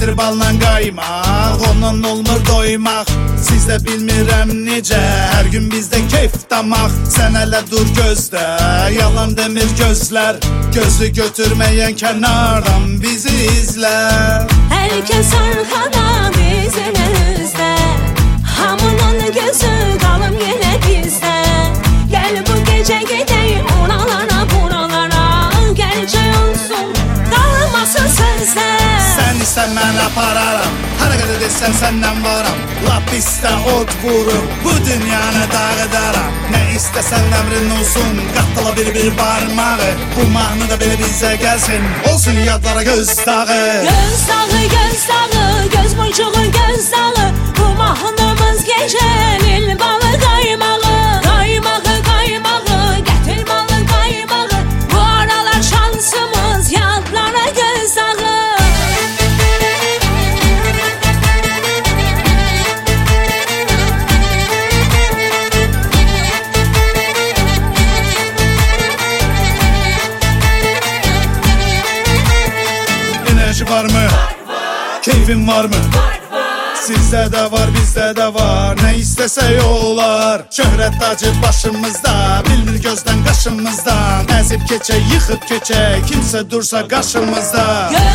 getir balla qaymaq, ondan olmur doymaq. Sizdə bilmirəm necə, hər gün bizdə keyf damaq. Sən hələ dur gözdə, yalan demir gözlər. Gözü götürməyən kənardan bizi izlər. Hər kəs arxada bizim əlimizdə, hamının gözü qalım yenə bizdə. Gəl bu gecə gedək oralara buralara, gəlcək olsun qalmasın sözdə. Sən isə mən apararam, hara qədər desən səndən varam. Lap istə od vurup bu dünyanı dağıdaram. Nə istəsən əmrin olsun, qatdala bir barmağı. Bu mahnı da belə bizə gəlsin, olsun yadlara göz dağı. Göz dağı, göz dağı, göz boncuğu göz dağı. Bu mahnımız gecənin balı qaymağı. Qaymağı, qaymağı, gətir balı qaymağı. Bu aralar şansımız yadlara göz dağı. Var mı? Keyfin var mı? Sizdə də var, bizdə də var. Nə istəsək olar. Şöhrət tacı başımızda, bilmir gözdən qaşımızdan. Əzib keçək, yıxıb keçək, kimsə dursa qarşımızda.